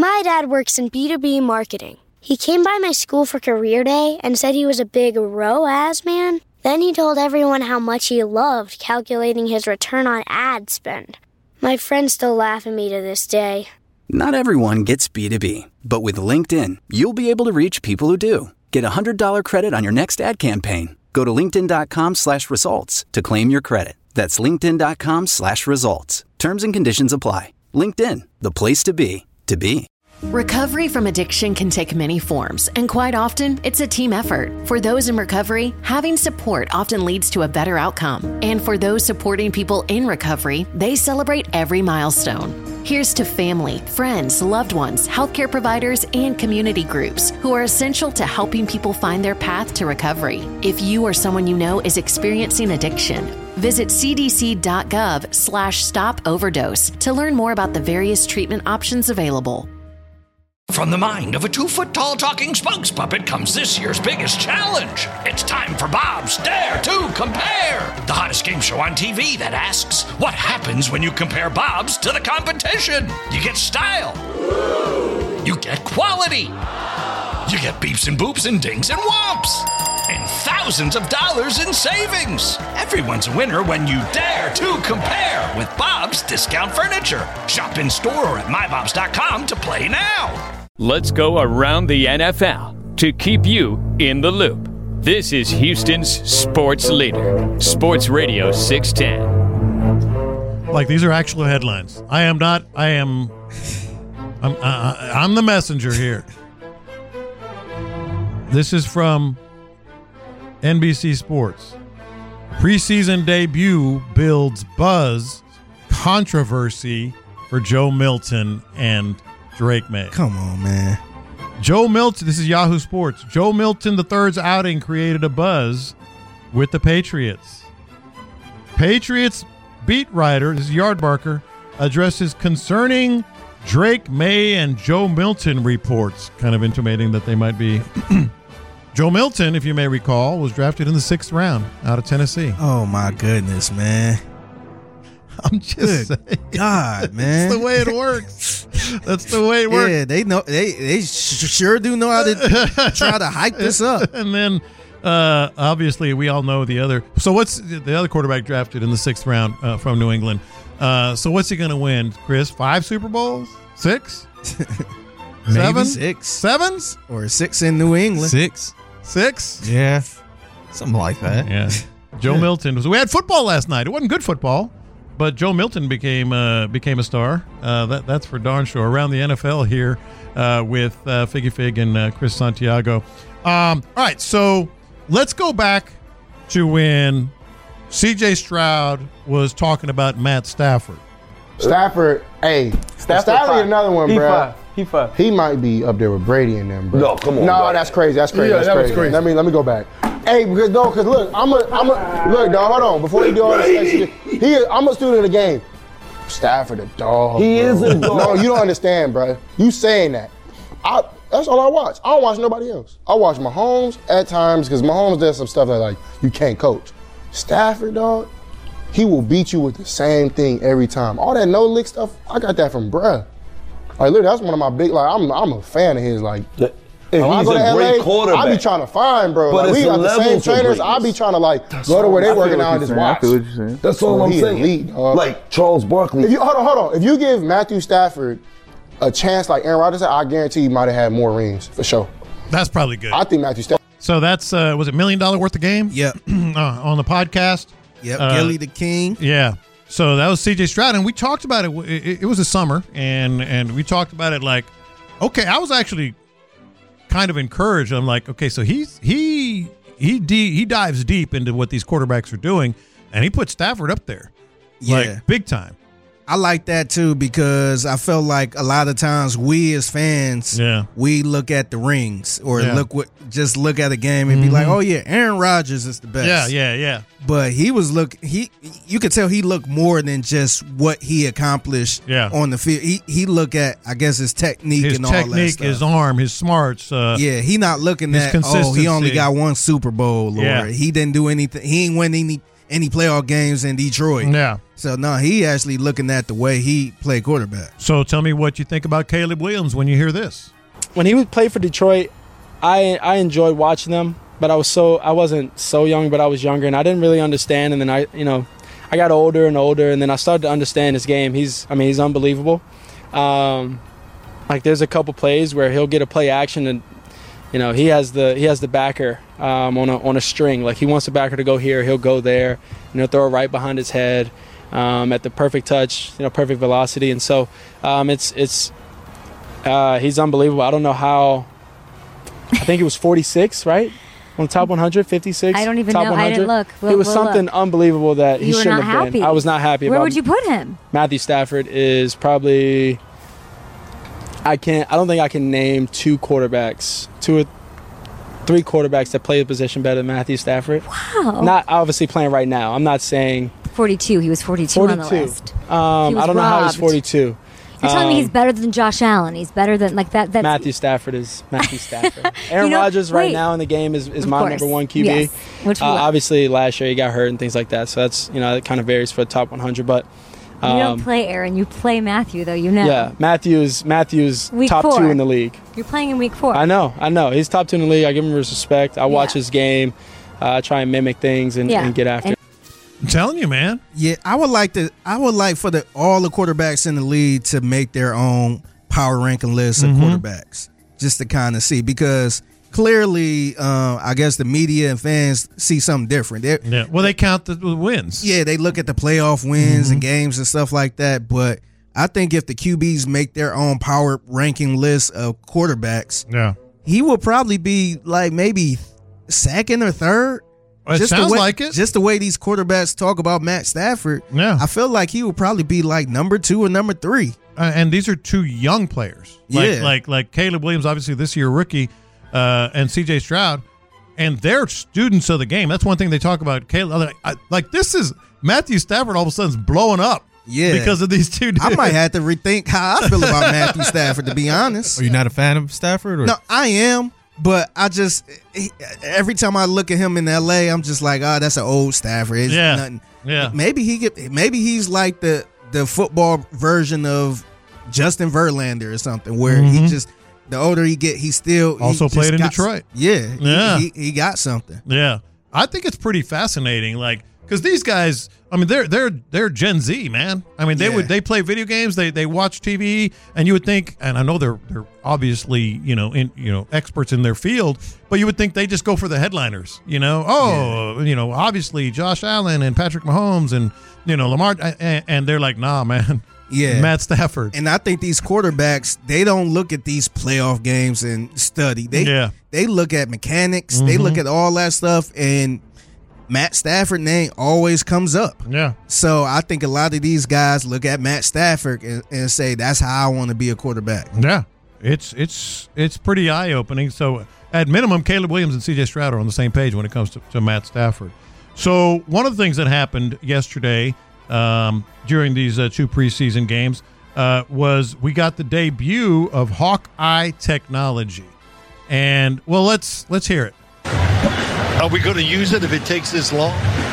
My dad works in B2B marketing. He came by my school for career day and said he was a big ROAS man. Then he told everyone how much he loved calculating his return on ad spend. My friends still laugh at me to this day. Not everyone gets B2B, but with LinkedIn, you'll be able to reach people who do. Get a $100 credit on your next ad campaign. Go to linkedin.com/results to claim your credit. That's linkedin.com/results. Terms and conditions apply. LinkedIn, the place to be, to be. Recovery from addiction can take many forms, and quite often, it's a team effort. For those in recovery, having support often leads to a better outcome. And for those supporting people in recovery, they celebrate every milestone. Here's to family, friends, loved ones, healthcare providers, and community groups who are essential to helping people find their path to recovery. If you or someone you know is experiencing addiction, visit cdc.gov/stop-overdose to learn more about the various treatment options available. From the mind of a 2-foot-tall talking spokes puppet comes this year's biggest challenge. It's time for Bob's Dare to Compare, the hottest game show on TV that asks, what happens when you compare Bob's to the competition? You get style. You get quality. You get beeps and boops and dings and whomps. And thousands of dollars in savings. Everyone's a winner when you dare to compare with Bob's Discount Furniture. Shop in store or at mybobs.com to play now. Let's go around the NFL to keep you in the loop. This is Houston's sports leader, Sports Radio 610. Like, these are actual headlines. I'm the messenger here. This is from NBC Sports. Preseason debut builds buzz, controversy for Joe Milton and Drake May. Come on, man. Joe Milton, this is Yahoo Sports. Joe Milton III's outing created a buzz with the Patriots. Patriots beat writer, this is Yardbarker, addresses concerning Drake May and Joe Milton reports, kind of intimating that they might be. Joe Milton, if you may recall, was drafted in the 6th round out of Tennessee. Oh, my goodness, man. I'm just saying. God, man. That's the way it works. That's the way it works. Yeah, they know. They sure do know how to try to hype this up. And then, obviously, we all know the other. So what's the other quarterback drafted in the 6th round from New England? So what's he going to win, Chris? 5 Super Bowls? 6? Maybe 7? 6. 7s? Or 6 in New England. 6? Yeah. Something like that. Yeah. Joe Milton. We had football last night. It wasn't good football, but Joe Milton became a star. That's for darn sure. Around the NFL here with Figgy Fig and Chris Santiago. All right, so let's go back to when C.J. Stroud was talking about Matt Stafford. Stafford another one, bro. He might be up there with Brady and them, bro. No, come on. No, bro. that's crazy. That's crazy. Yeah, that's that crazy. was crazy. Let me go back. Hey, because look, I'm a look, dog. Hold on, before you do all this, I'm a student of the game. Stafford a dog. He bro. is a dog. No, you don't understand, bro. You saying that? That's all I watch. I don't watch nobody else. I watch Mahomes at times because Mahomes does some stuff that like you can't coach. Stafford, dog, he will beat you with the same thing every time. All that no lick stuff, I got that from bruh. Like, literally, that's one of my big, like, I'm a fan of his, like. If I he's go to a great LA, quarterback. I be trying to find, bro. But Like, we it's got the same levels of trainers. greatness. I be trying to, like, go to where they working out and just watch. That's all I'm He saying. elite, dog. Like Charles Barkley. Hold on. If you give Matthew Stafford a chance like Aaron Rodgers, I guarantee he might have had more rings, for sure. That's probably good. I think Matthew Stafford. So that's, was it $1 Million worth of game? Yep. On the podcast? Yep, Gilly the King. Yeah. So that was C.J. Stroud, and we talked about it. It was a summer, and we talked about it like, okay, I was actually kind of encouraged. I'm like, okay, so he dives deep into what these quarterbacks are doing, and he put Stafford up there, like big time. I like that too because I felt like a lot of times we as fans, we look at the rings or just look at a game and be like, oh yeah, Aaron Rodgers is the best. Yeah. But you could tell he looked more than just what he accomplished on the field. He look at, I guess, his technique and all that stuff. His technique, his arm, his smarts. He not looking at, he only got one Super Bowl or he didn't do anything. He ain't win any. any playoff games in Detroit. Yeah. So, no, he actually looking at the way he played quarterback. So tell me what you think about Caleb Williams when you hear this. When he would play for Detroit, I enjoyed watching them, but I wasn't so young, but I was younger, and I didn't really understand. And then I got older and older, and then I started to understand his game. He's unbelievable. Like there's a couple plays where he'll get a play action, and he has the backer on a string. Like he wants the backer to go here, he'll go there, and he'll throw it right behind his head at the perfect touch, perfect velocity. And so he's unbelievable. I don't know how. I think it was 46, right? On the top 100, 56. I don't even top know. 100. I didn't look. It was something unbelievable that he shouldn't have been. I was not happy. Where would you put him? Matthew Stafford is probably. I don't think I can name two or three quarterbacks that play the position better than Matthew Stafford. Wow. Not obviously playing right now. I'm not saying 42. He was 42 on the list. I don't know how he's 42. You're telling me he's better than Josh Allen. He's better than that's Matthew Stafford is Matthew Stafford. Aaron Rodgers right now in the game is my number one QB. Yes. Which obviously last year he got hurt and things like that. So that's it kind of varies for the top 100. But you don't play Aaron. You play Matthew though. Yeah, Matthew's week top 4. 2 in the league. You're playing in week 4. I know. He's top 2 in the league. I give him his respect. I watch his game. I try and mimic things and get after it. I'm telling you, man. Yeah, I would like for all the quarterbacks in the league to make their own power ranking list of quarterbacks, just to kind of see, because clearly, I guess the media and fans see something different. Well, they count the wins. Yeah, they look at the playoff wins and games and stuff like that. But I think if the QBs make their own power ranking list of quarterbacks, he will probably be like maybe second or third. It sounds like it. Just the way these quarterbacks talk about Matt Stafford, I feel like he would probably be like number 2 or number 3. And these are 2 young players. Like Caleb Williams, obviously this year rookie, and C.J. Stroud, and they're students of the game. That's one thing they talk about. Caleb, this is Matthew Stafford all of a sudden is blowing up. Yeah, because of these 2 dudes. I might have to rethink how I feel about Matthew Stafford, to be honest. Are you not a fan of Stafford? Or? No, I am. But every time I look at him in L.A., I'm just like, that's an old Stafford. It's nothing. Yeah. Maybe he's like the football version of Justin Verlander or something, where he just, the older he get, he still also played in Detroit. He got something. Yeah, I think it's pretty fascinating. Because these guys, they're Gen Z, man. They play video games, they watch TV, and you would think, and I know they're obviously experts in their field, but you would think they just go for the headliners. Obviously Josh Allen and Patrick Mahomes and Lamar, and they're like, nah, man. Yeah, Matt Stafford. And I think these quarterbacks, they don't look at these playoff games and study. They look at mechanics. They look at all that stuff, and Matt Stafford name always comes up. Yeah. So I think a lot of these guys look at Matt Stafford and say, that's how I want to be a quarterback. Yeah. It's pretty eye-opening. So at minimum, Caleb Williams and C.J. Stroud are on the same page when it comes to Matt Stafford. So one of the things that happened yesterday during these 2 preseason games was we got the debut of Hawkeye technology. And, well, let's hear it. Are we going to use it if it takes this long?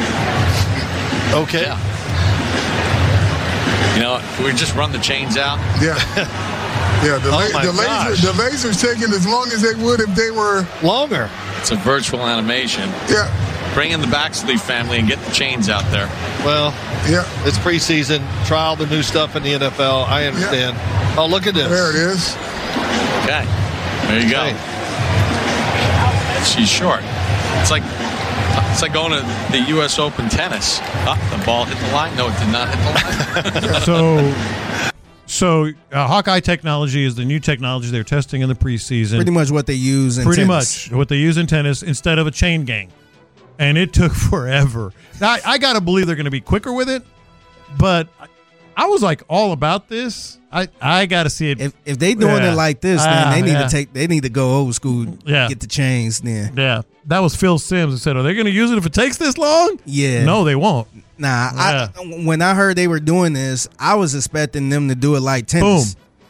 Okay. Can we just run the chains out? Yeah. Yeah, the laser's taking as long as they would if they were longer. It's a virtual animation. Yeah. Bring in the Baxley family and get the chains out there. Well, it's preseason. Trial the new stuff in the NFL. I understand. Yeah. Oh, look at this. There it is. Okay. There you go. She's short. It's like going to the U.S. Open tennis. The ball hit the line. No, it did not hit the line. So Hawkeye technology is the new technology they're testing in the preseason. Pretty much what they use in tennis. Pretty much what they use in tennis instead of a chain gang. And it took forever. Now, I got to believe they're going to be quicker with it, but I was like all about this. I got to see it. If they doing it like this, then they need to go old school. Get the chains. Then that was Phil Simms who said, "Are they going to use it if it takes this long?" Yeah, no, they won't. Nah, when I heard they were doing this, I was expecting them to do it like tennis. Boom.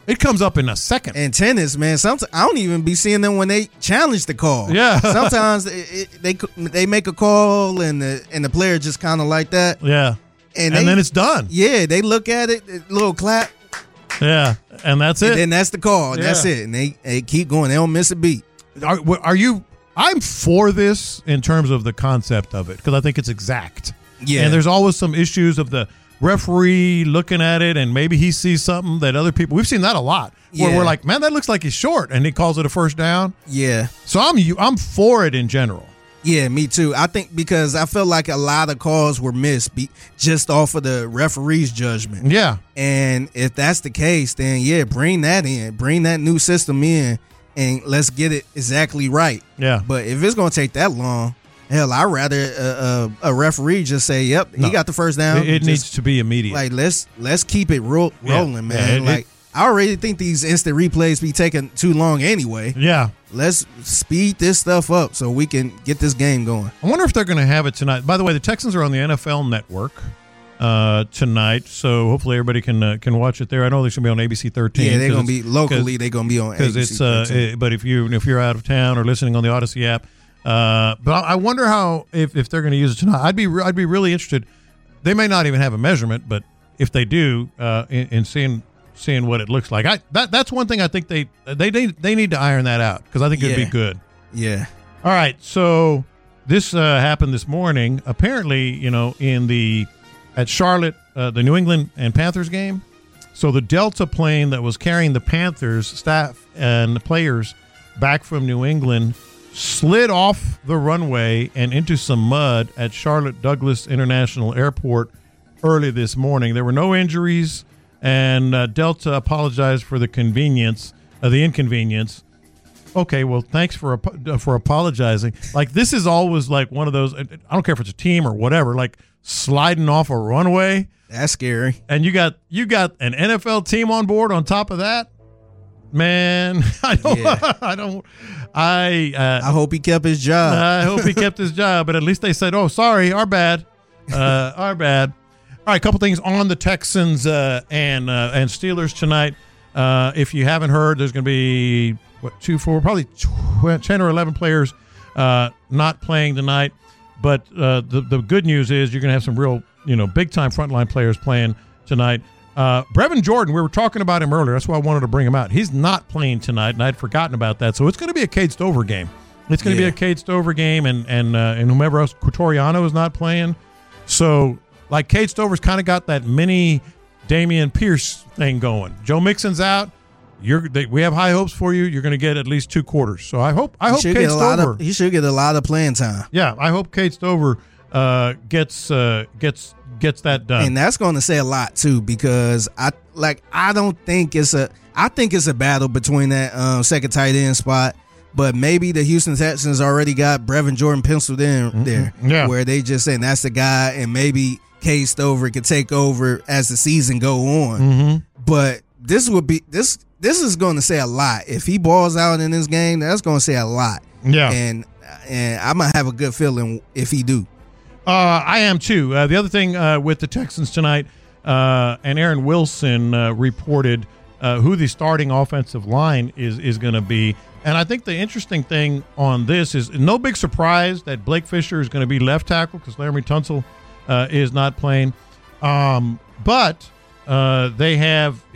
It comes up in a second. And tennis, man, sometimes I don't even be seeing them when they challenge the call. Yeah. Sometimes they make a call and the player just kind of like that. Yeah. And then it's done. Yeah, they look at it, a little clap. Yeah, and that's it. And then that's the call, and that's it. And they keep going. They don't miss a beat. Are you? I'm for this in terms of the concept of it because I think it's exact. Yeah. And there's always some issues of the referee looking at it and maybe he sees something that other people. We've seen that a lot where we're like, man, that looks like he's short, and he calls it a first down. Yeah. So I'm for it in general. Yeah, me too. I think because I feel like a lot of calls were missed just off of the referee's judgment. Yeah. And if that's the case, then yeah, bring that in. Bring that new system in and let's get it exactly right. Yeah. But if it's going to take that long, hell, I'd rather a referee just say, yep, he got the first down. It needs to be immediate. Like, let's keep it rolling, man. Yeah, I already think these instant replays be taking too long anyway. Yeah. Let's speed this stuff up so we can get this game going. I wonder if they're going to have it tonight. By the way, the Texans are on the NFL Network tonight, so hopefully everybody can watch it there. I know they're going to be on ABC 13. Yeah, they're going to be locally. They're going to be on ABC 13. But if you're out of town or listening on the Odyssey app, but I wonder how if they're going to use it tonight. I'd be really interested. They may not even have a measurement, but if they do, in seeing what it looks like, that's one thing I think they need to iron that out because I think it'd be good. Yeah. All right, so this happened this morning. Apparently, at Charlotte, the New England and Panthers game. So the Delta plane that was carrying the Panthers staff and the players back from New England slid off the runway and into some mud at Charlotte Douglas International Airport early this morning. There were no injuries, and Delta apologized for the inconvenience. Okay, well, thanks for apologizing. Like, this is always like one of those. I don't care if it's a team or whatever. Like sliding off a runway. That's scary. And you got an NFL team on board on top of that. Man, I hope he kept his job. I hope he kept his job, but at least they said, "Oh, sorry, our bad, our bad." All right, a couple things on the Texans and Steelers tonight. If you haven't heard, there's going to be probably 10 or 11 players not playing tonight. But the good news is you're going to have some real, big time frontline players playing tonight. Brevin Jordan, we were talking about him earlier. That's why I wanted to bring him out. He's not playing tonight, and I'd forgotten about that. So it's going to be a Cade Stover game. It's going to be a Cade Stover game, and whomever else, Quatoriano is not playing. So, like, Cade Stover's kind of got that mini Damian Pierce thing going. Joe Mixon's out. We have high hopes for you. You're going to get at least 2 quarters. So I hope Cade Stover. He should get a lot of playing time. Yeah, I hope Cade Stover gets that done. And that's going to say a lot too, because I think it's a battle between that second tight end spot. But maybe the Houston Texans already got Brevin Jordan penciled in there, where they just saying that's the guy, and maybe Cade Stover could take over as the season go on. Mm-hmm. But this is going to say a lot. If he balls out in this game, that's going to say a lot. Yeah, and I'm gonna have a good feeling if he do. I am too. The other thing with the Texans tonight, and Aaron Wilson reported who the starting offensive line is going to be. And I think the interesting thing on this is no big surprise that Blake Fisher is going to be left tackle because Laramie Tunsil is not playing. But they have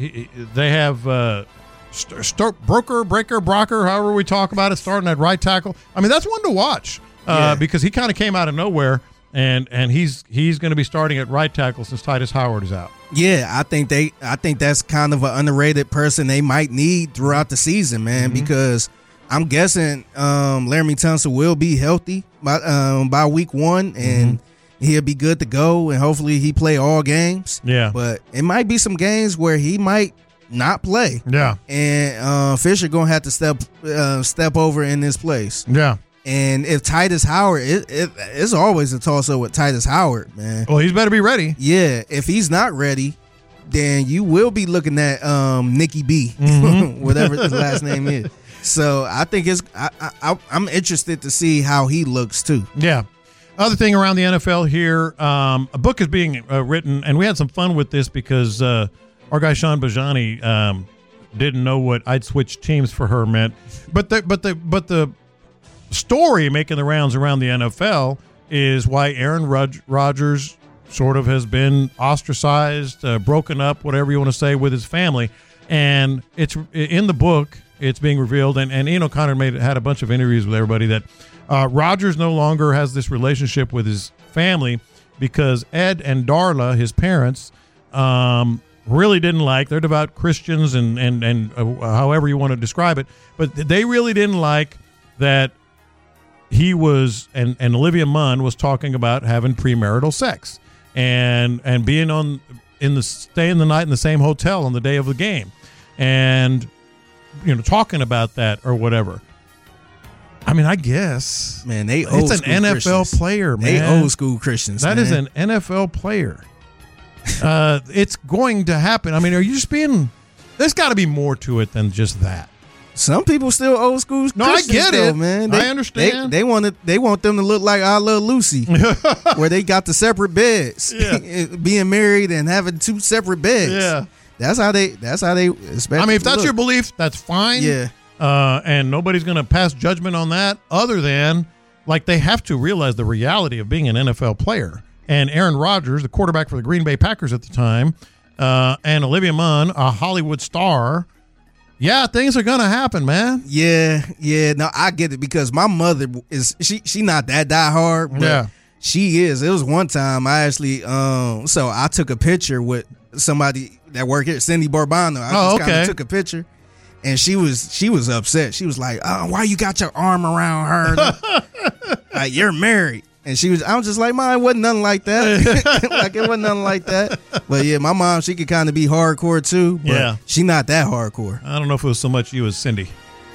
Brocker, however we talk about it, starting at right tackle. I mean, that's one to watch because he kind of came out of nowhere. And he's going to be starting at right tackle since Titus Howard is out. Yeah, I think that's kind of an underrated person they might need throughout the season, man. Mm-hmm. Because I'm guessing Laramie Tunsil will be healthy by week 1, and he'll be good to go, and hopefully he play all games. Yeah, but it might be some games where he might not play. Yeah, and Fisher gonna have to step over in this place. Yeah. And if Titus Howard, it's always a toss-up with Titus Howard, man. Well, he's better be ready. Yeah, if he's not ready, then you will be looking at Nicky B, whatever his last name is. So I think I'm interested to see how he looks too. Yeah. Other thing around the NFL here, a book is being written, and we had some fun with this because our guy Sean Bajani didn't know what "I'd switch teams for her" meant. But the story making the rounds around the NFL is why Aaron Rodgers sort of has been ostracized, broken up, whatever you want to say, with his family. And it's in the book. It's being revealed, and Ian O'Connor had a bunch of interviews with everybody that Rodgers no longer has this relationship with his family because Ed and Darla, his parents, really didn't like. They're devout Christians, and however you want to describe it, but they really didn't like that he was and Olivia Munn was talking about having premarital sex and being staying the night in the same hotel on the day of the game, and talking about that or whatever. I mean, I guess, man, it's an NFL Christians. Player, man. They old school Christians. That is an NFL player. It's going to happen. I mean, are you just being? There's got to be more to it than just that. Some people still old school Christians. No, I get it, man. I understand. They want them to look like I Love Lucy, where they got the separate beds, being married and having 2 separate beds. Yeah, that's how they. Especially, I mean, if that's your belief, that's fine. Yeah, and nobody's going to pass judgment on that. Other than they have to realize the reality of being an NFL player. And Aaron Rodgers, the quarterback for the Green Bay Packers at the time, and Olivia Munn, a Hollywood star. Yeah, things are going to happen, man. Yeah. No, I get it because my mother is she not that diehard, but she is. It was one time I actually so I took a picture with somebody that worked here, Cindy Barbano. I just kind of took a picture, and she was upset. She was like, "Oh, why you got your arm around her? Like you're married." And I was just like, "Mom, it wasn't nothing like that." It wasn't nothing like that. But yeah, my mom, she could kind of be hardcore too. But she not that hardcore. I don't know if it was so much you as Cindy.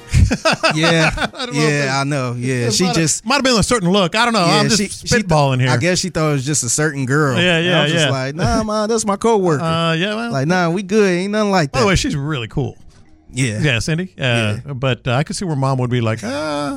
I know. Yeah, she just might have been a certain look. I don't know. Yeah, I'm just spitballing here. I guess she thought it was just a certain girl. Yeah. I was just like, "Nah, Mom, that's my coworker." Well, like, nah, we good. Ain't nothing like that. By the way, she's really cool. Yeah, Cindy. But I could see where Mom would be like, I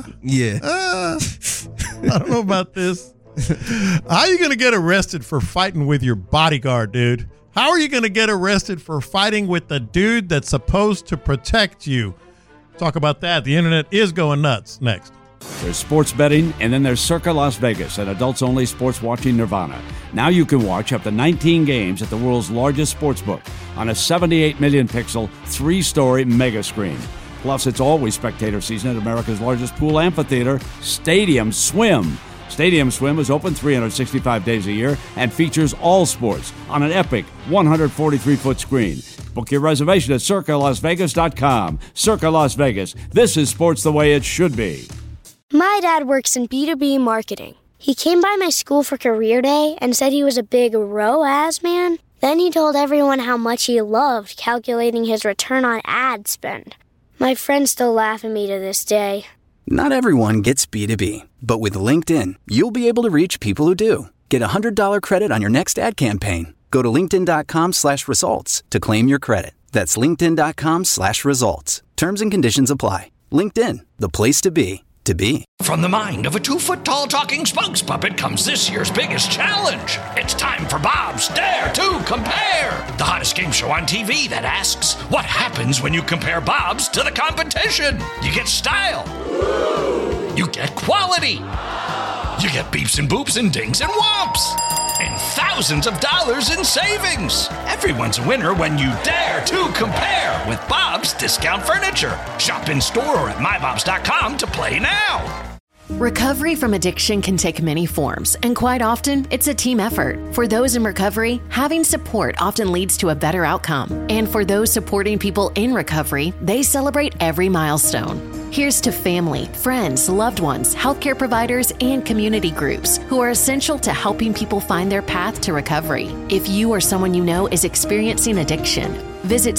don't know about this. How are you going to get arrested for fighting with your bodyguard, dude? How are you going to get arrested for fighting with the dude that's supposed to protect you? Talk about that. The internet is going nuts. Next. There's sports betting, and then there's Circa Las Vegas, an adults-only sports watching nirvana. Now you can watch up to 19 games at the world's largest sports book on a 78 million pixel, 3-story mega screen. Plus, it's always spectator season at America's largest pool amphitheater, Stadium Swim. Stadium Swim is open 365 days a year and features all sports on an epic 143-foot screen. Book your reservation at CircaLasVegas.com. Circa Las Vegas. This is sports the way it should be. My dad works in B2B marketing. He came by my school for career day and said he was a big ROAS man. Then he told everyone how much he loved calculating his return on ad spend. My friends still laugh at me to this day. Not everyone gets B2B, but with LinkedIn, you'll be able to reach people who do. Get a $100 credit on your next ad campaign. Go to linkedin.com/results to claim your credit. That's linkedin.com/results. Terms and conditions apply. LinkedIn, the place to be. From the mind of a 2-foot-tall talking spokes puppet comes this year's biggest challenge. It's time for Bob's Dare to Compare, the hottest game show on TV that asks, what happens when you compare Bob's to the competition? You get style. You get quality. You get beeps and boops and dings and whomps. And thousands of dollars in savings. Everyone's a winner when you dare to compare with Bob's Discount Furniture. Shop in store or at mybobs.com to play now. Recovery from addiction can take many forms, and quite often, it's a team effort. For those in recovery, having support often leads to a better outcome. And for those supporting people in recovery, they celebrate every milestone. Here's to family, friends, loved ones, healthcare providers, and community groups who are essential to helping people find their path to recovery. If you or someone you know is experiencing addiction, visit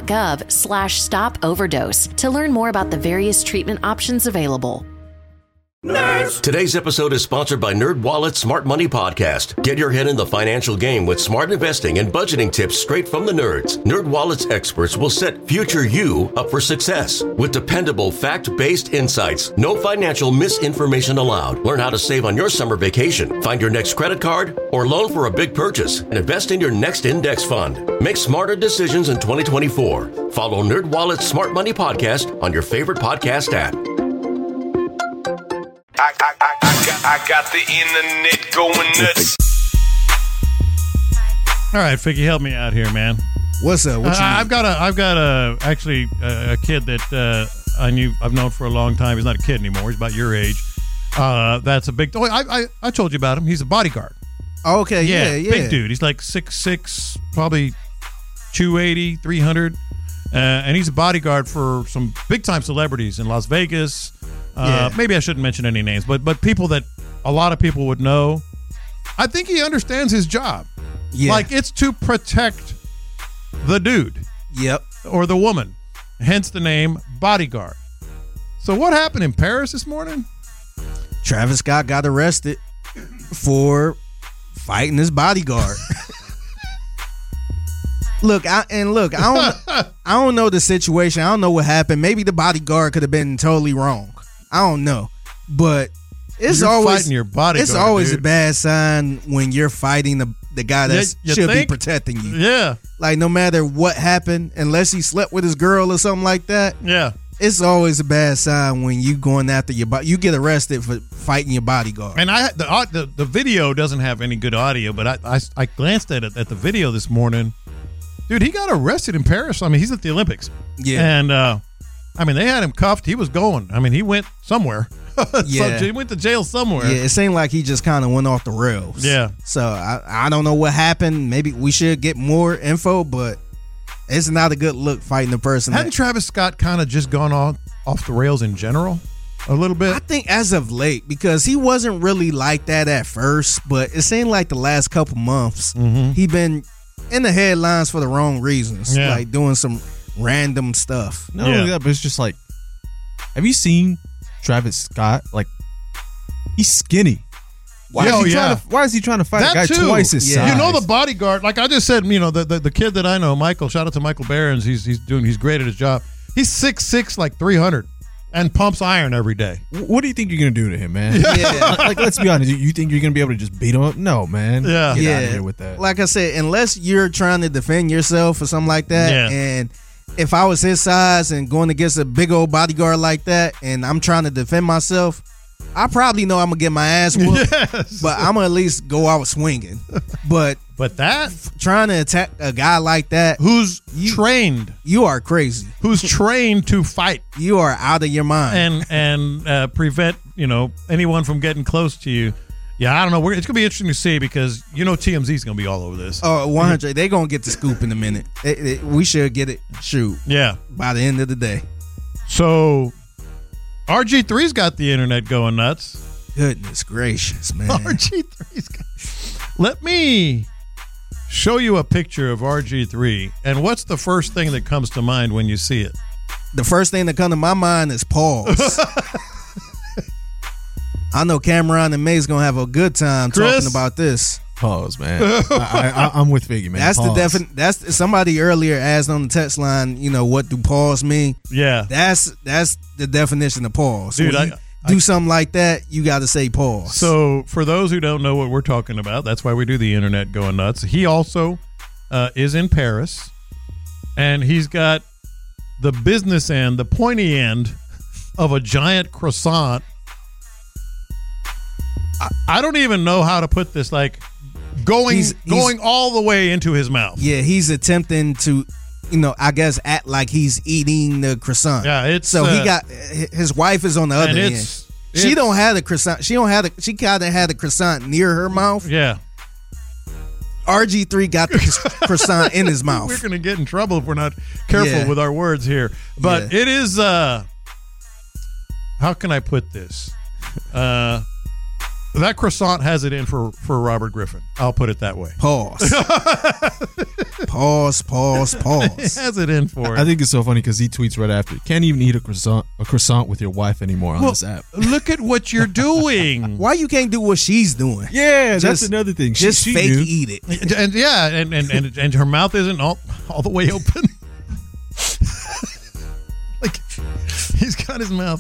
cdc.gov/stop overdose to learn more about the various treatment options available. Nerds! Today's episode is sponsored by NerdWallet's Smart Money Podcast. Get your head in the financial game with smart investing and budgeting tips straight from the nerds. NerdWallet's experts will set future you up for success with dependable, fact-based insights. No financial misinformation allowed. Learn how to save on your summer vacation, find your next credit card, or loan for a big purchase, and invest in your next index fund. Make smarter decisions in 2024. Follow NerdWallet's Smart Money Podcast on your favorite podcast app. I got the internet going nuts. All right, Figgy, help me out here, man. What's up? What you I've got a kid that I've known for a long time. He's not a kid anymore. He's about your age. That's a big. I told you about him. He's a bodyguard. Oh, okay, yeah. Big dude. He's like 6'6", probably 280, 300, and he's a bodyguard for some big time celebrities in Las Vegas. Maybe I shouldn't mention any names, but people that a lot of people would know. I think he understands his job. Yeah. Like, it's to protect the dude. Yep. Or the woman. Hence the name bodyguard. So what happened in Paris this morning? Travis Scott got arrested for fighting his bodyguard. I don't know the situation. I don't know what happened. Maybe the bodyguard could have been totally wrong. I don't know. But it's You're always fighting your bodyguard, it's always dude. a bad sign when you're fighting the guy that You should think? be protecting you. Yeah. Like, no matter what happened, unless he slept with his girl or something like that. Yeah. It's always a bad sign when you going after you get arrested for fighting your bodyguard. And the video doesn't have any good audio, but I glanced at it at the video this morning. Dude, he got arrested in Paris. I mean, he's at the Olympics. Yeah. And they had him cuffed. He was going. I mean, he went somewhere. Yeah. He went to jail somewhere. Yeah, it seemed like he just kind of went off the rails. Yeah. So I don't know what happened. Maybe we should get more info, but it's not a good look fighting the person. Hadn't Travis Scott kind of just gone off the rails in general a little bit? I think as of late, because he wasn't really like that at first, but it seemed like the last couple months he been in the headlines for the wrong reasons, like doing some random stuff. Not only that, but it's just like, have you seen Travis Scott? Like, he's skinny. Why is he trying to fight that a guy too. twice his size? You know, the bodyguard, like I just said, the kid that I know, Michael, shout out to Michael Behrens, he's great at his job. He's 6'6", like 300, and pumps iron every day. What do you think you're going to do to him, man? Yeah. Like, let's be honest. You think you're going to be able to just beat him up? No, man. Yeah. Get out of here with that. Like I said, unless you're trying to defend yourself or something like that, and if I was his size and going against a big old bodyguard like that, and I'm trying to defend myself, I probably know I'm gonna get my ass whooped, but I'm gonna at least go out swinging. But that trying to attack a guy like that, who's trained, you are crazy. Who's trained to fight, you are out of your mind, and prevent anyone from getting close to you. Yeah, I don't know. It's gonna be interesting to see because TMZ is gonna be all over this. Oh, 100. They're gonna get the scoop in a minute. We should get it. Shoot. Yeah. By the end of the day. So, RG3's got the internet going nuts. Goodness gracious, man. RG3's got. Let me show you a picture of RG3, and what's the first thing that comes to mind when you see it? The first thing that comes to my mind is pause. I know Cameron and May's gonna have a good time talking about this. Pause, man. I'm with Figgy, man. That's pause. That's somebody earlier asked on the text line. What do pause mean? Yeah, that's the definition of pause. Dude, when you do something like that, you got to say pause. So, for those who don't know what we're talking about, that's why we do the internet going nuts. He also is in Paris, and he's got the business end, the pointy end of a giant croissant. I don't even know how to put this. Like going all the way into his mouth. Yeah, he's attempting to, I guess act like he's eating the croissant. Yeah, it's so he got his wife is on the other end. She don't have the croissant. She kind of had the croissant near her mouth. Yeah. RG3 got the croissant in his mouth. We're gonna get in trouble if we're not careful with our words here. But it is. How can I put this? That croissant has it in for Robert Griffin. I'll put it that way. Pause. Pause. It has it in for it. I think it's so funny because he tweets right after. Can't even eat a croissant with your wife anymore on this app. Look at what you're doing. Why you can't do what she's doing? Yeah, that's another thing. Just she fake knew. eat it. And her mouth isn't all the way open. Like he's got his mouth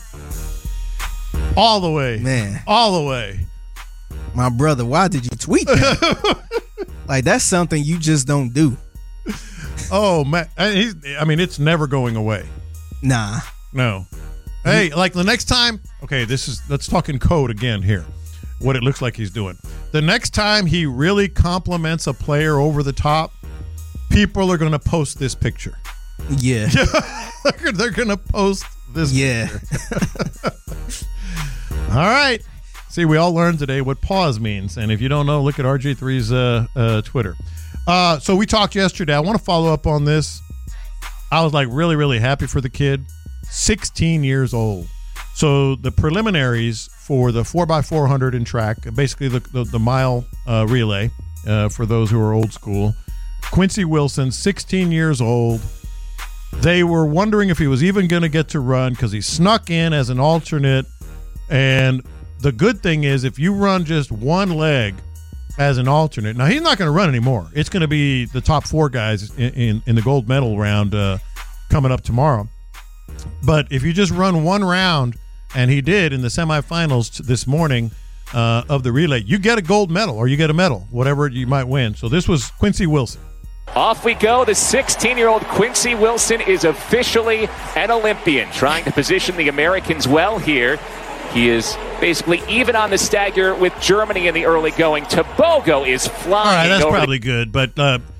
all the way, man, all the way. My brother, why did you tweet that? Like that's something you just don't do. Oh man, I mean, it's never going away. Nah, no. Hey, like the next time. Okay, let's talk in code again here. What it looks like he's doing. The next time he really compliments a player over the top, people are going to post this picture. Yeah, they're going to post this. Yeah. Picture. All right. See, we all learned today what pause means. And if you don't know, look at RJ3's Twitter. So we talked yesterday. I want to follow up on this. I was like really, really happy for the kid. 16 years old. So the preliminaries for the 4x400 in track, basically the mile relay for those who are old school. Quincy Wilson, 16 years old. They were wondering if he was even going to get to run because he snuck in as an alternate. And the good thing is if you run just one leg as an alternate, now he's not going to run anymore. It's going to be the top four guys in the gold medal round coming up tomorrow. But if you just run one round, and he did in the semifinals this morning of the relay, you get a gold medal or you get a medal, whatever you might win. So this was Quincy Wilson. Off we go. The 16-year-old Quincy Wilson is officially an Olympian, trying to position the Americans well here. He is basically even on the stagger with Germany in the early going. Tebogo is flying. All right, that's probably good, but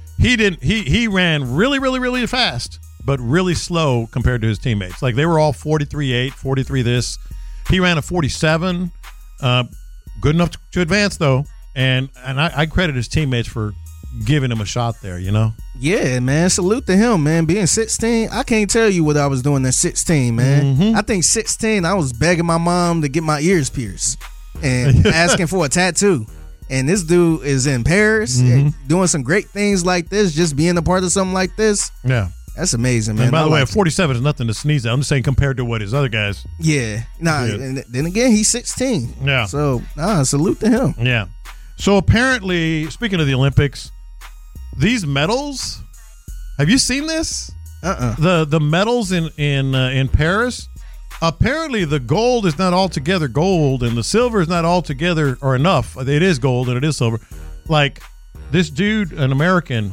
he ran really, really, really fast, but really slow compared to his teammates. Like they were all 43.8, 43 this. He ran a 47. Good enough to advance though, and I credit his teammates for giving him a shot there, you know? Yeah, man. Salute to him, man. Being 16, I can't tell you what I was doing at 16, man. Mm-hmm. I think 16, I was begging my mom to get my ears pierced and asking for a tattoo. And this dude is in Paris and doing some great things like this, just being a part of something like this. Yeah. That's amazing, man. And by the way, a 47 is nothing to sneeze at. I'm just saying compared to what his other guys. Yeah. And then again, he's 16. Yeah. So, salute to him. Yeah. So apparently, speaking of the Olympics, these medals, have you seen this? The medals in Paris, apparently the gold is not altogether gold and the silver is not altogether or enough. It is gold and it is silver. Like this dude, an American,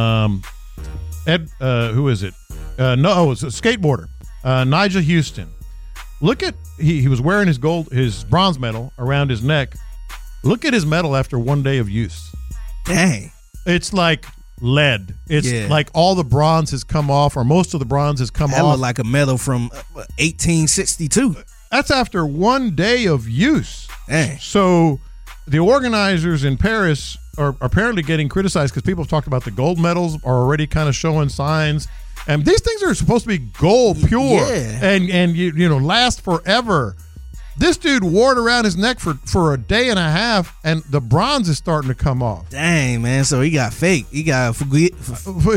who is it? It's a skateboarder, Nigel Houston. Look at he was wearing his bronze medal around his neck. Look at his medal after 1 day of use. Dang. It's like lead. It's like all the bronze has come off, or most of the bronze has come off. That looked like a medal from 1862. That's after 1 day of use. Dang. So the organizers in Paris are apparently getting criticized because people have talked about the gold medals are already kind of showing signs. And these things are supposed to be gold pure and you know last forever. This dude wore it around his neck for a day and a half, and the bronze is starting to come off. Dang, man. So he got fake. He got Fugazi.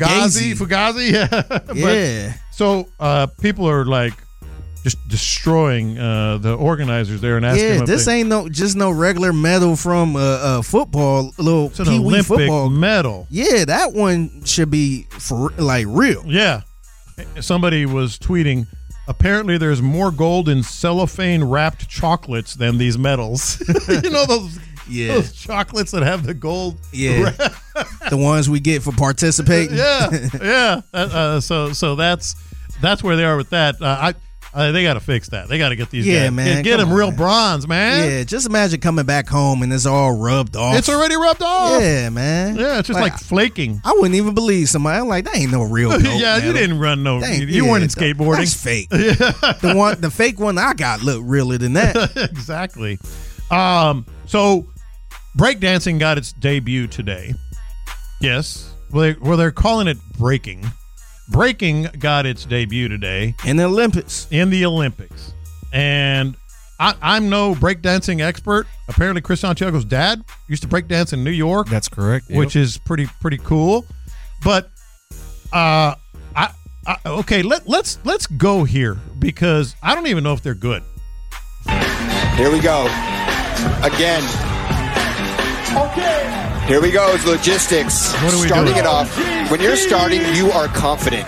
Yeah. Yeah. So people are like just destroying the organizers there and asking them. This ain't no regular medal from football, little it's an Pee-wee Olympic football medal. Yeah, that one should be for like real. Yeah. Somebody was tweeting, apparently there's more gold in cellophane wrapped chocolates than these medals. You know those chocolates that have the gold. Yeah. The ones we get for participating. Yeah. So that's where they are with that. They got to fix that. They got to get these guys. Man. Get them real bronze, man. Yeah, just imagine coming back home and it's all rubbed off. It's already rubbed off. Yeah, man. Yeah, it's just like flaking. I wouldn't even believe somebody. I'm like, that ain't no real gold medal. You didn't run no. You weren't in skateboarding. That's fake. The fake one I got looked realer than that. Exactly. So breakdancing got its debut today. Yes. Well, they're calling it breaking. Breaking got its debut today in the Olympics. And I'm no breakdancing expert. Apparently, Chris Santiago's dad used to breakdance in New York. That's correct. Which is pretty cool. But okay, let's go here because I don't even know if they're good. Here we go. Again. Okay. Here we go. It's logistics. What are we starting doing? it off. When you're starting, you are confident.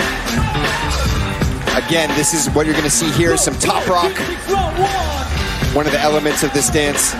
Again, this is what you're going to see here. Some top rock. One of the elements of this dance.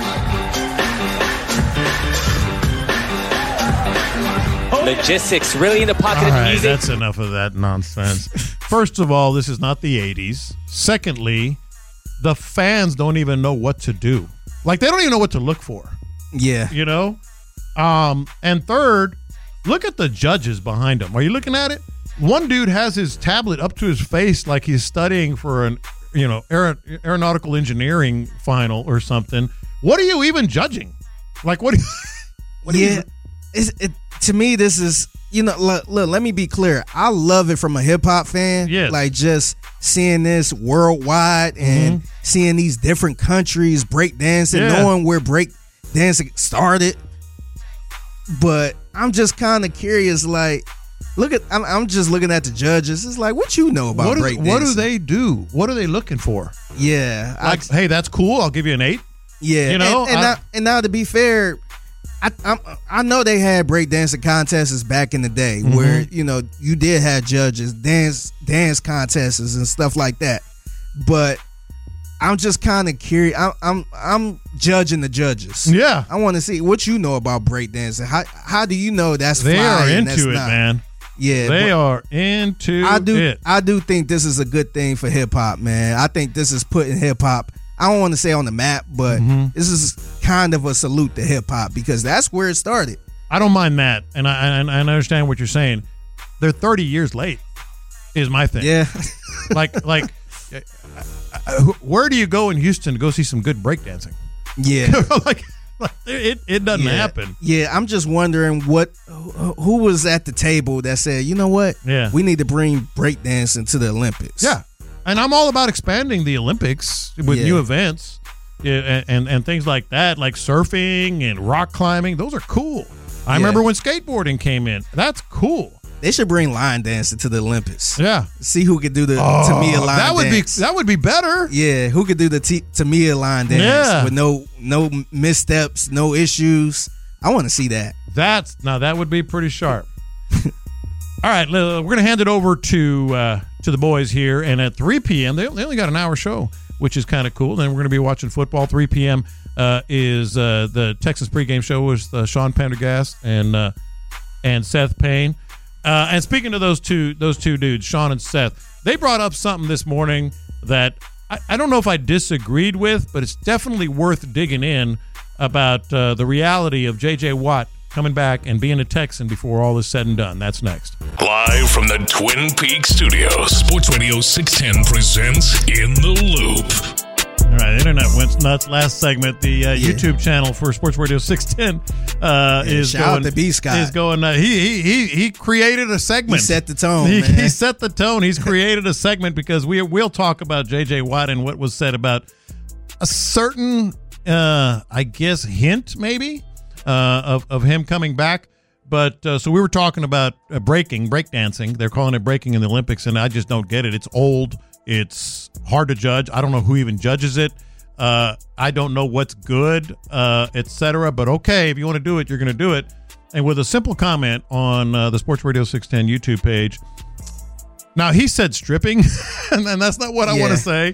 Logistics really in the pocket of the music. That's enough of that nonsense. First of all, this is not the 80s. Secondly, the fans don't even know what to do. Like, they don't even know what to look for. Yeah. You know? And third, look at the judges behind them. Are you looking at it? One dude has his tablet up to his face like he's studying for an, aeronautical engineering final or something. What are you even judging? Like, what do you... To me, this is, look, let me be clear. I love it from a hip-hop fan. Yes. Like, just seeing this worldwide and seeing these different countries break dancing, knowing where break dancing started. But I'm just kind of curious, like, I'm just looking at the judges. It's like, what you know about break dancing? What do they do? What are they looking for? Yeah. Like, hey, that's cool. I'll give you an 8. Yeah. And now to be fair, I know they had breakdancing contests back in the day where, you did have judges, dance contests and stuff like that. But I'm just kind of curious. I'm judging the judges. Yeah. I want to see what you know about breakdancing. How do you know that's they fire are and into it, not? man. Yeah. They are into it. I do think this is a good thing for hip hop, man. I think this is putting hip hop, I don't want to say on the map, but this is kind of a salute to hip hop because that's where it started. I don't mind that, and I understand what you're saying. They're 30 years late, is my thing. Yeah, like, where do you go in Houston to go see some good breakdancing? Yeah, like it doesn't happen. Yeah, I'm just wondering who was at the table that said, you know what? Yeah, we need to bring breakdancing to the Olympics. Yeah. And I'm all about expanding the Olympics with new events and things like that, like surfing and rock climbing. Those are cool. I remember when skateboarding came in. That's cool. They should bring line dancing to the Olympics. Yeah. See who could do the Tamia line dance. That would be better. Yeah, who could do the Tamia line dance with no missteps, no issues. I want to see that. That would be pretty sharp. All right, we're going to hand it over to the boys here. And at 3 p.m., they only got an hour show, which is kind of cool. Then we're going to be watching football. 3 p.m. Is the Texas pregame show with Sean Pendergast and Seth Payne. And speaking of those two dudes, Sean and Seth, they brought up something this morning that I don't know if I disagreed with, but it's definitely worth digging in about the reality of J.J. Watt coming back and being a Texan before all is said and done. That's next. Live from the Twin Peaks studios, Sports Radio 610 presents In the Loop. All right, internet went nuts last segment. The YouTube channel for Sports Radio 610 is shout going. out to B Scott. Is going. He created a segment. He set the tone. He set the tone. He's created a segment because we'll talk about J.J. Watt and what was said about a certain, I guess, hint maybe. Of him coming back. But so we were talking about breakdancing. They're calling it breaking in the Olympics, and I just don't get it. It's old. It's hard to judge. I don't know who even judges it. I don't know what's good, etc. But okay, if you want to do it, you're going to do it. And with a simple comment on the Sports Radio 610 YouTube page. Now, he said stripping, and that's not what I want to say.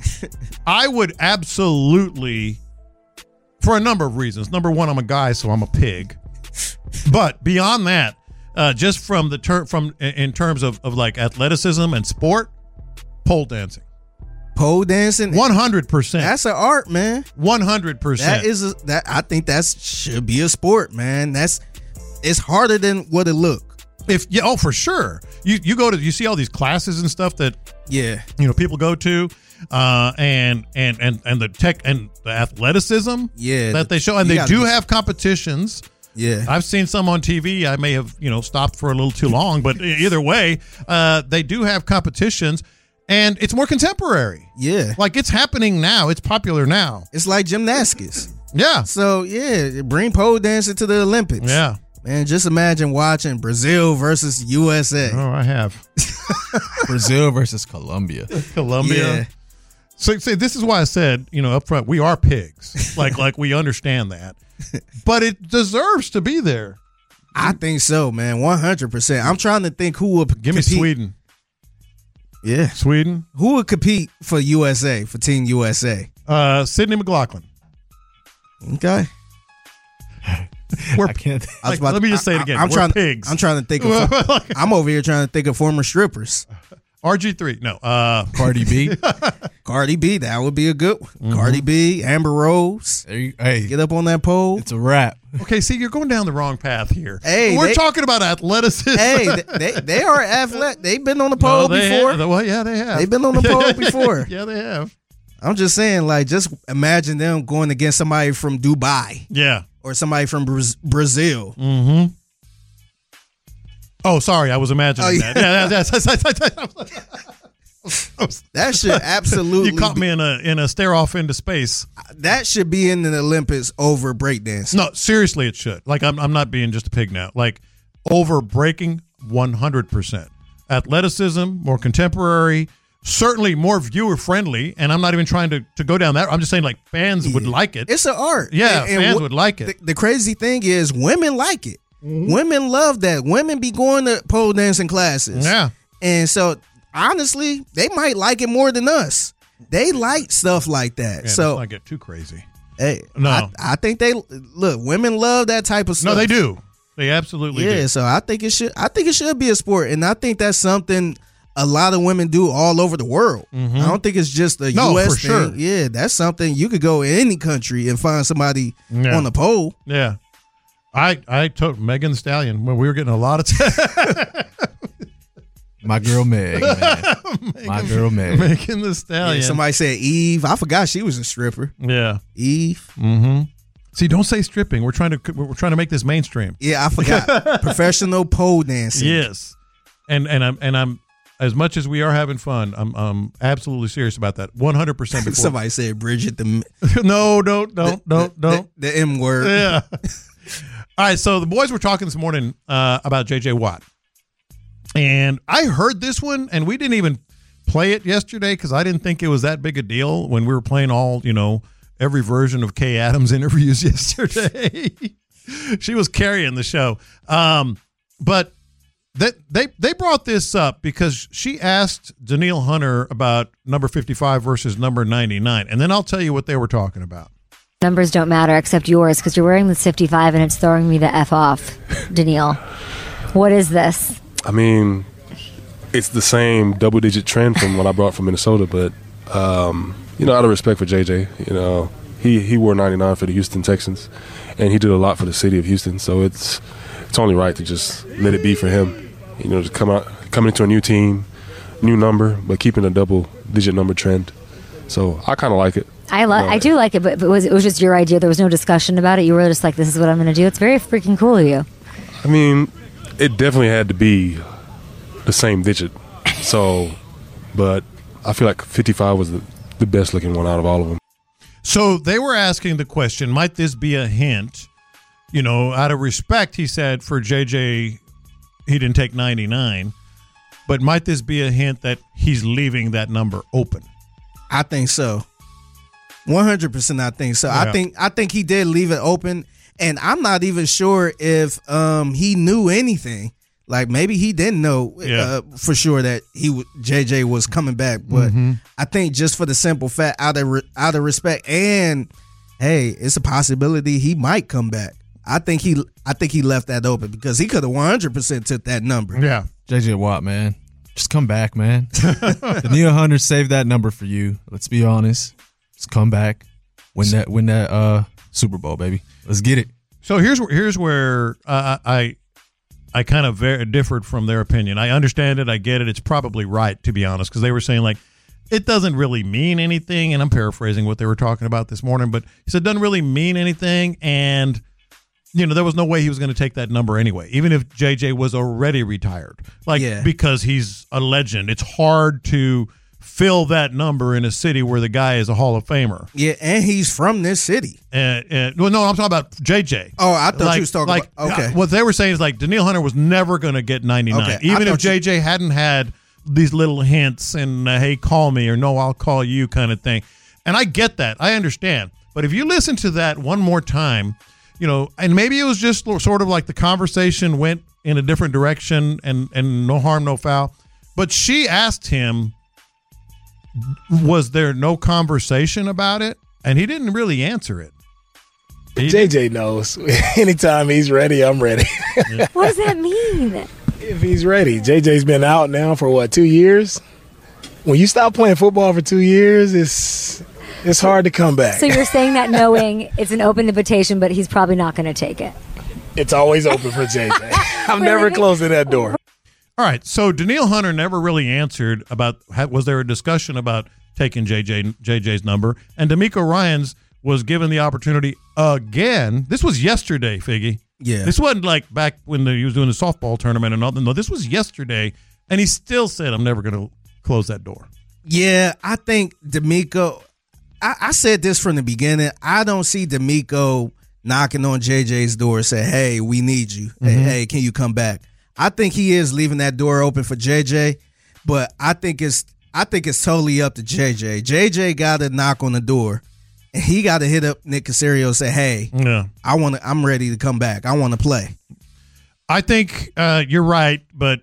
I would absolutely... For a number of reasons. Number one, I'm a guy, so I'm a pig. But beyond that, just from in terms of like athleticism and sport, pole dancing. Pole dancing, 100%. That's an art, man. 100%. I think that should be a sport, man. It's harder than what it look. For sure. You see all these classes and stuff that people go to. And the tech and the athleticism that they show, and they do have competitions. Yeah, I've seen some on TV. I may have stopped for a little too long, but either way, they do have competitions. And it's more contemporary. Yeah. Like, it's happening now. It's popular now. It's like gymnastics. Yeah. So, yeah, bring pole dancing to the Olympics. Yeah. Man, just imagine watching Brazil versus USA. Oh, I have. Brazil versus Colombia. Yeah. So this is why I said, up front, we are pigs. like we understand that. But it deserves to be there. I think so, man. 100%. I'm trying to think who would Give me Sweden. Yeah. Sweden. Who would compete for USA, for Team USA? Sydney McLaughlin. Okay. I can't. Let me just say it again. We're pigs. I'm trying to think of. I'm over here trying to think of former strippers. RG3. No. Cardi B. Cardi B. That would be a good one. Mm-hmm. Cardi B. Amber Rose. Hey, get up on that pole. It's a wrap. Okay, see, you're going down the wrong path here. Hey, we're talking about athleticism. Hey, they are athletic. They've been on the pole before. Well, yeah, they have. They've been on the pole before. Yeah, they have. I'm just saying, just imagine them going against somebody from Dubai. Yeah. Or somebody from Brazil. Mm-hmm. Oh, sorry, I was imagining that. That should absolutely. You caught me in a stare off into space. That should be in the Olympics over breakdance. No, seriously, it should. I'm not being just a pig now. Over breaking, 100%. Athleticism, more contemporary. Certainly more viewer friendly, and I'm not even trying to go down that. I'm just saying fans would like it. It's an art. Yeah, and fans would like it. The crazy thing is women like it. Mm-hmm. Women love that. Women be going to pole dancing classes. Yeah. And so honestly, they might like it more than us. They like stuff like that. Yeah, so let's not get too crazy. Hey, no. I think women love that type of stuff. No, they do. They absolutely do. Yeah, so I think it should be a sport, and I think that's something a lot of women do all over the world. Mm-hmm. I don't think it's just a U.S. for thing. Sure. Yeah, that's something you could go in any country and find somebody on the pole. Yeah. I told Megan Thee Stallion when we were getting a lot of my girl Meg, man. My girl Meg. Megan Thee Stallion. Yeah, somebody said Eve. I forgot she was a stripper. Yeah. Eve. Mm-hmm. See, don't say stripping. We're trying to make this mainstream. Yeah, I forgot. Professional pole dancing. Yes. And I'm as much as we are having fun, I'm absolutely serious about that. 100% before. Somebody said Bridget the No, don't. The M word. Yeah. All right, so the boys were talking this morning about J.J. Watt. And I heard this one, and we didn't even play it yesterday because I didn't think it was that big a deal when we were playing all, every version of Kay Adams interviews yesterday. She was carrying the show. But they brought this up because she asked Danielle Hunter about number 55 versus number 99. And then I'll tell you what they were talking about. Numbers don't matter except yours because you're wearing the 55 and it's throwing me the F off, Danielle. What is this? I mean, it's the same double-digit trend from what I brought from Minnesota, but, out of respect for JJ, he wore 99 for the Houston Texans, and he did a lot for the city of Houston, so it's only right to just let it be for him, to coming into a new team, new number, but keeping a double-digit number trend. So I kind of like it. I do like it, but it was just your idea. There was no discussion about it. You were just like, this is what I'm going to do. It's very freaking cool of you. I mean, it definitely had to be the same digit. So, but I feel like 55 was the best looking one out of all of them. So they were asking the question, might this be a hint? Out of respect, he said, for JJ, he didn't take 99. But might this be a hint that he's leaving that number open? I think so. 100% I think so. Yeah. I think he did leave it open, and I'm not even sure if he knew anything. Like maybe he didn't know for sure that JJ was coming back, but I think just for the simple fact out of respect, and hey, it's a possibility he might come back. I think he left that open because he could have 100% took that number. Yeah, JJ Watt, man, just come back, man. Danielle Hunter saved that number for you. Let's be honest. Just come back, win that Super Bowl, baby. Let's get it. So here's where I kind of differed from their opinion. I understand it. I get it. It's probably right, to be honest, because they were saying it doesn't really mean anything. And I'm paraphrasing what they were talking about this morning, but he said it doesn't really mean anything. And, there was no way he was going to take that number anyway, even if JJ was already retired, because he's a legend. It's hard to fill that number in a city where the guy is a Hall of Famer. Yeah, and he's from this city. Well, no, I'm talking about JJ. Oh, I thought you was talking about. Okay. What they were saying is like Danielle Hunter was never going to get 99, Okay, even if JJ hadn't had these little hints and hey, call me or no, I'll call you kind of thing. And I get that, I understand. But if you listen to that one more time, and maybe it was just sort of like the conversation went in a different direction and no harm, no foul. But she asked him, was there no conversation about it? And he didn't really answer it. JJ knows. Anytime he's ready, I'm ready. What does that mean? If he's ready. JJ's been out now for 2 years? When you stop playing football for 2 years, it's hard to come back. So you're saying that knowing it's an open invitation, but he's probably not going to take it. It's always open for JJ. I'm never closing that door. All right, so Danielle Hunter never really answered about was there a discussion about taking JJ's number, and D'Amico Ryans was given the opportunity again. This was yesterday, Figgy. Yeah. This wasn't like back when he was doing the softball tournament and all. No, this was yesterday, and he still said, I'm never going to close that door. Yeah, I think D'Amico, I said this from the beginning, I don't see D'Amico knocking on JJ's door and say, hey, we need you. Hey, can you come back? I think he is leaving that door open for JJ, but I think it's totally up to JJ. JJ got to knock on the door, and he got to hit up Nick Caserio and say, "Hey, I'm ready to come back. I want to play." I think you're right, but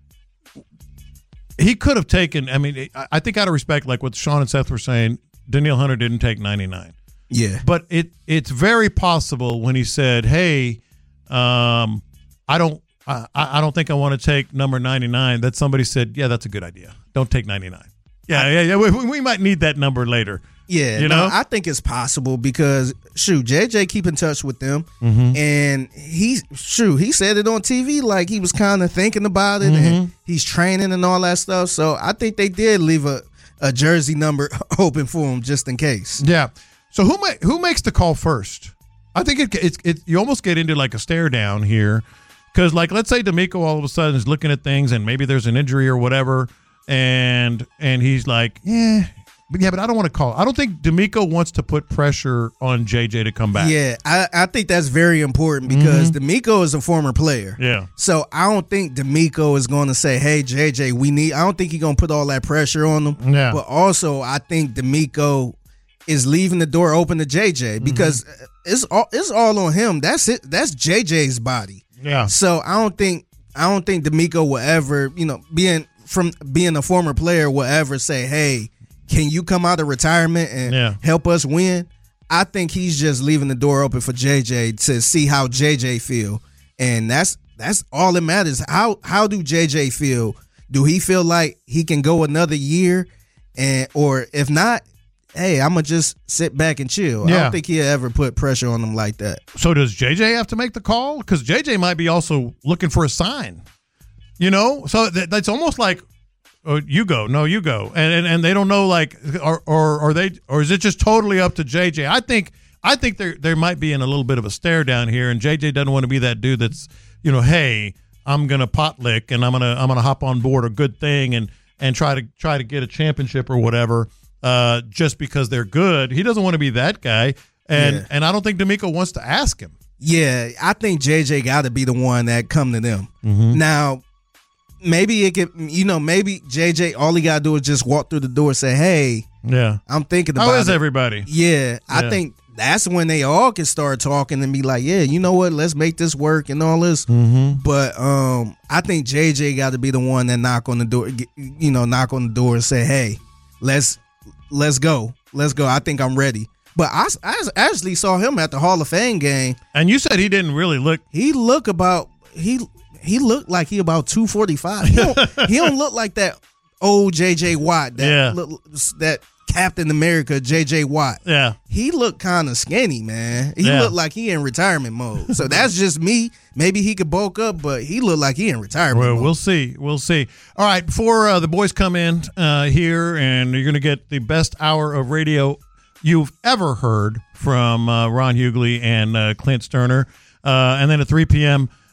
he could have taken. I mean, I think out of respect, like what Sean and Seth were saying, Danielle Hunter didn't take 99. Yeah, but it's very possible when he said, "Hey, I don't think I want to take number 99." That somebody said, "Yeah, that's a good idea. Don't take 99." Yeah. We might need that number later. Yeah, I think it's possible because JJ keep in touch with them, and he said it on TV like he was kind of thinking about it, and he's training and all that stuff. So I think they did leave a jersey number open for him just in case. Yeah. So who makes the call first? I think it you almost get into like a stare down here. Because, like, let's say D'Amico all of a sudden is looking at things and maybe there's an injury or whatever, and he's like, but I don't want to call. I don't think D'Amico wants to put pressure on JJ to come back. Yeah, I think that's very important because D'Amico is a former player. Yeah. So I don't think D'Amico is going to say, hey, JJ, I don't think he's going to put all that pressure on them. Yeah. But also, I think D'Amico is leaving the door open to JJ because it's all on him. That's it. That's JJ's body. Yeah. So I don't think D'Amico will ever, being a former player, will ever say, "Hey, can you come out of retirement and help us win?" I think he's just leaving the door open for JJ to see how JJ feel, and that's all that matters. How do JJ feel? Do he feel like he can go another year, or if not? Hey, I'm going to just sit back and chill. Yeah. I don't think he'll ever put pressure on them like that. So does JJ have to make the call? Because JJ might be also looking for a sign. So that's almost like, you go, no, you go. And they don't know, like, or is it just totally up to JJ? I think there might be in a little bit of a stare down here, and JJ doesn't want to be that dude that's, hey, I'm going to pot lick and I'm going to hop on board a good thing and try to get a championship or whatever. Just because they're good. He doesn't want to be that guy. And I don't think D'Amico wants to ask him. Yeah, I think JJ got to be the one that come to them. Now, maybe it could, maybe JJ, all he got to do is just walk through the door and say, hey, I'm thinking about it. How is everybody? Yeah, I think that's when they all can start talking and be like, yeah, you know what, let's make this work and all this. But I think JJ got to be the one that knock on the door and say, hey, let's go. I think I'm ready. But I actually saw him at the Hall of Fame game. And you said he didn't really look. He looked like he about 245. He don't look like that old J.J. Watt. That Captain America J.J. Watt. Yeah. He looked kind of skinny, man. He looked like he in retirement mode. So that's just me. Maybe he could bulk up, but he looked like he in retirement mode. We'll see. All right, before the boys come in here, and you're going to get the best hour of radio you've ever heard from Ron Hughley and Clint Sterner. And then at 3 p.m.,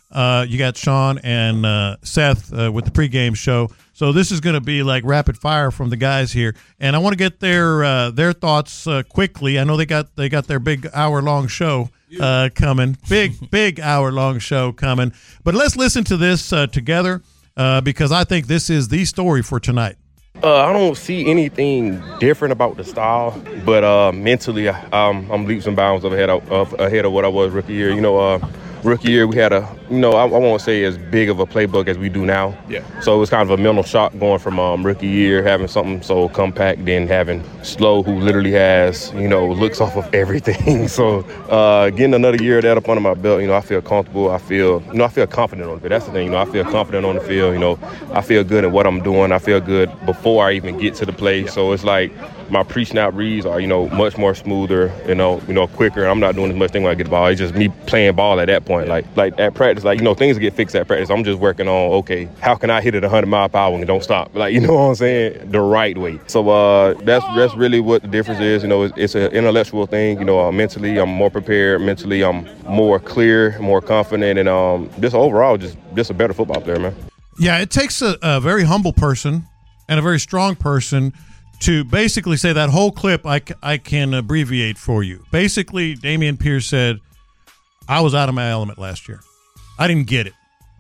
You got Sean and Seth with the pregame show. So this is going to be like rapid fire from the guys here, and I want to get their thoughts quickly. I know they got their big hour-long show coming, big hour-long show coming. But let's listen to this together because I think this is the story for tonight. I don't see anything different about the style, but mentally, I'm leaps and bounds ahead of what I was rookie year. Rookie year, we had I won't say as big of a playbook as we do now. Yeah. So it was kind of a mental shock going from rookie year, having something so compact, then having Slow, who literally has, looks off of everything. So getting another year of that up under my belt, I feel comfortable. I feel confident on it. That's the thing, I feel confident on the field. I feel good at what I'm doing. I feel good before I even get to the play. Yeah. So it's like my pre-snap reads are, much more smoother, quicker. I'm not doing as much thing when I get the ball. It's just me playing ball at that point. Like at practice, things get fixed at practice. I'm just working on, okay, how can I hit it 100 mile per hour and don't stop? You know what I'm saying? The right way. So that's really what the difference is. It's an intellectual thing. Mentally, I'm more prepared. Mentally, I'm more clear, more confident, and just overall, just a better football player, man. Yeah, it takes a very humble person and a very strong person to basically say that whole clip I can abbreviate for you. Basically, Dameon Pierce said, I was out of my element last year. I didn't get it.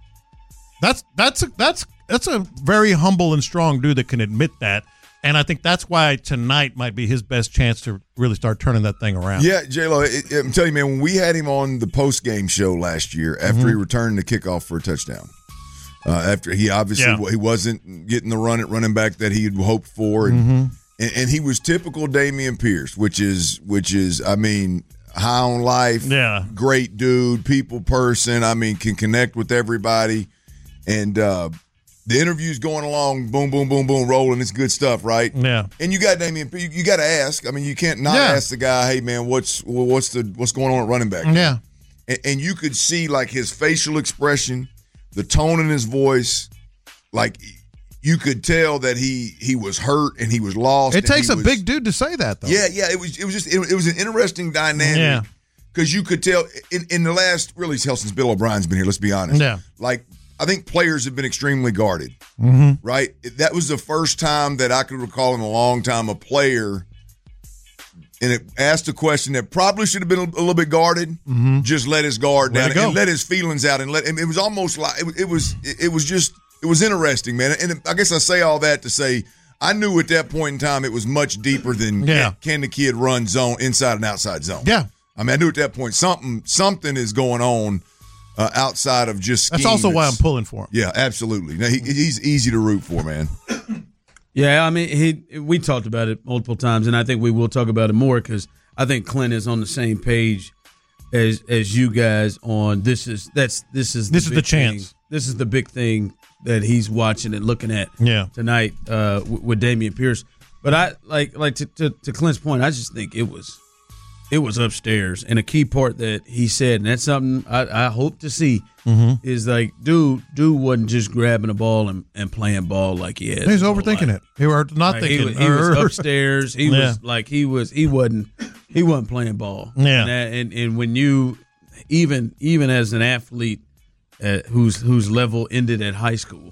That's a very humble and strong dude that can admit that. And I think that's why tonight might be his best chance to really start turning that thing around. Yeah, J-Lo, I'm telling you, man, when we had him on the post-game show last year after he returned the kickoff for a touchdown, after he obviously he wasn't getting the run at running back that he had hoped for, and he was typical Dameon Pierce, which is I mean, high on life, great dude, people person. I mean, can connect with everybody, and the interview's going along, boom, boom, boom, boom, rolling. It's good stuff, right? Yeah. And you got Dameon. You got to ask. I mean, you can't not ask the guy, hey man, what's going on at running back? Yeah. And you could see like his facial expression, the tone in his voice, like you could tell that he was hurt and he was lost. It takes a big dude to say that, though. Yeah. It was an interesting dynamic. Yeah. Because you could tell in the last, really, since Bill O'Brien's been here, let's be honest. Yeah. Like, I think players have been extremely guarded, right? That was the first time that I could recall in a long time a player, and it asked a question that probably should have been a little bit guarded, just let his guard down and let his feelings out, and it was almost like it was interesting, man. And I guess I say all that to say I knew at that point in time it was much deeper than can the kid run zone inside and outside zone. Yeah, I mean I knew at that point something is going on. Outside of just scheme. That's also why I'm pulling for him. Yeah, absolutely. Now, he's easy to root for, man. Yeah, I mean, we talked about it multiple times, and I think we will talk about it more because I think Clint is on the same page as you guys on this is the chance. This is the big thing that he's watching and looking at tonight with Dameon Pierce. But I like to Clint's point. I just think it was upstairs, and a key part that he said, and that's something I hope to see, is like, dude wasn't just grabbing a ball and playing ball like he had. He's overthinking it. He was not thinking. He was upstairs. He was like he wasn't playing ball. Yeah, and when you even as an athlete whose level ended at high school,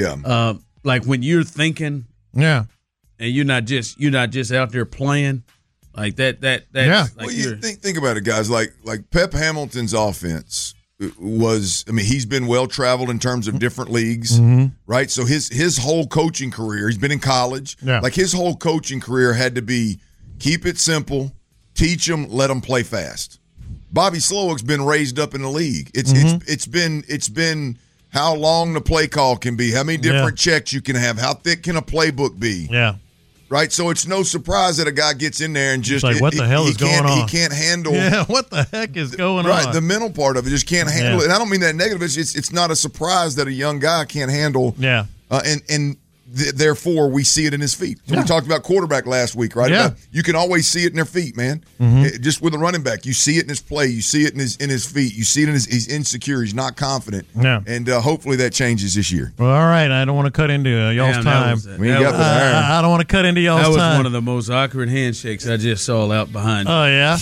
like when you're thinking, and you're not just out there playing. Like that. Like well, you think about it, guys. Like Pep Hamilton's offense was. I mean, he's been well traveled in terms of different leagues, right? So his whole coaching career, he's been in college. Yeah. Like his whole coaching career had to be keep it simple, teach them, let them play fast. Bobby Slowick's been raised up in the league. It's been how long the play call can be, how many different checks you can have, how thick can a playbook be. Yeah. Right, so it's no surprise that a guy gets in there and just like, what the hell is going on? He can't handle. Yeah, what the heck is going on? Right, the mental part of it just can't handle it. And I don't mean that negative. It's not a surprise that a young guy can't handle. Yeah, and therefore we see it in his feet. So we talked about quarterback last week, right? Yeah, you can always see it in their feet, man. Just with a running back, you see it in his play, you see it in his feet, you see it in he's insecure, he's not confident. Yeah, and hopefully that changes this year. Well, all right, I don't want to cut into y'all's time. I don't want to cut into y'all's time. That was one of the most awkward handshakes I just saw out behind. Oh yeah.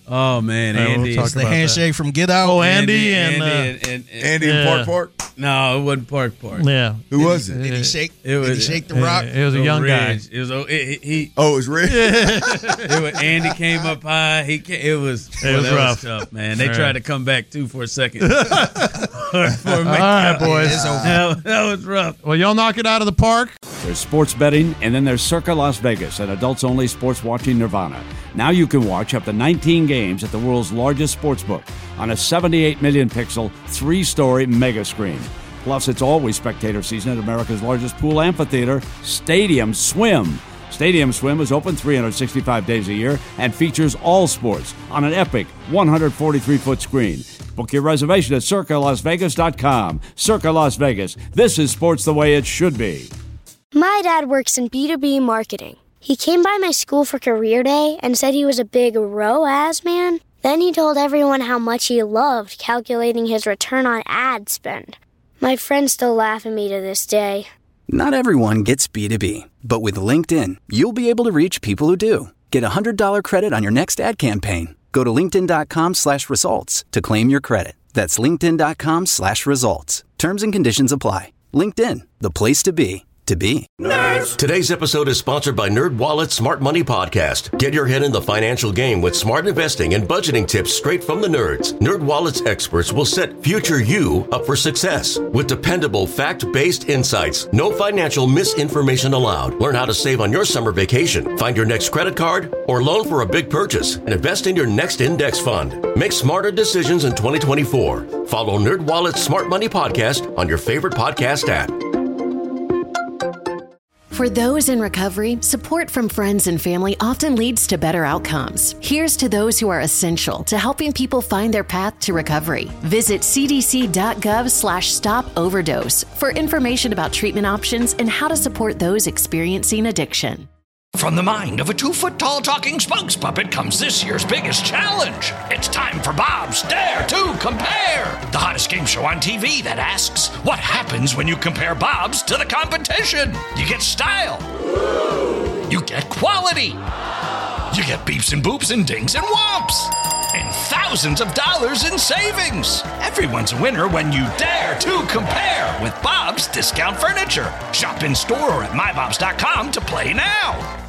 Oh man, Andy! It's the handshake from Get Out. Oh, Andy in Park Park. No, it wasn't Park Park. Yeah, who was it? Did he shake? It was, did he shake the rock? It was a young guy. It was he. Oh, it was Red. It was, Andy came up high. It was rough, tough, man. They All tried right. to come back too for a second. All right, boys. That was rough. Well, y'all knock it out of the park. There's sports betting, and then there's Circa Las Vegas, an adults-only sports watching nirvana. Now you can watch up to 19 games at the world's largest sportsbook on a 78 million pixel, 3-story mega screen. Plus, it's always spectator season at America's largest pool amphitheater, Stadium Swim. Stadium Swim is open 365 days a year and features all sports on an epic 143-foot screen. Book your reservation at CircaLasVegas.com. Circa Las Vegas. This is sports the way it should be. My dad works in B2B marketing. He came by my school for career day and said he was a big ROAS man. Then he told everyone how much he loved calculating his return on ad spend. My friends still laugh at me to this day. Not everyone gets B2B, but with LinkedIn, you'll be able to reach people who do. Get a $100 credit on your next ad campaign. Go to linkedin.com/results to claim your credit. That's linkedin.com/results. Terms and conditions apply. LinkedIn, the place to be. Nerds! Today's episode is sponsored by NerdWallet's Smart Money Podcast. Get your head in the financial game with smart investing and budgeting tips straight from the nerds. NerdWallet's experts will set future you up for success. With dependable, fact-based insights, no financial misinformation allowed. Learn how to save on your summer vacation, find your next credit card, or loan for a big purchase, and invest in your next index fund. Make smarter decisions in 2024. Follow NerdWallet's Smart Money Podcast on your favorite podcast app. For those in recovery, support from friends and family often leads to better outcomes. Here's to those who are essential to helping people find their path to recovery. Visit cdc.gov/stop-overdose for information about treatment options and how to support those experiencing addiction. From the mind of a 2-foot-tall talking spokes puppet comes this year's biggest challenge. It's time for Bob's Dare to Compare, the hottest game show on TV that asks, what happens when you compare Bob's to the competition? You get style. You get quality. You get beeps and boops and dings and whomps. And thousands of dollars in savings. Everyone's a winner when you dare to compare with Bob's Discount Furniture. Shop in store or at mybobs.com to play now.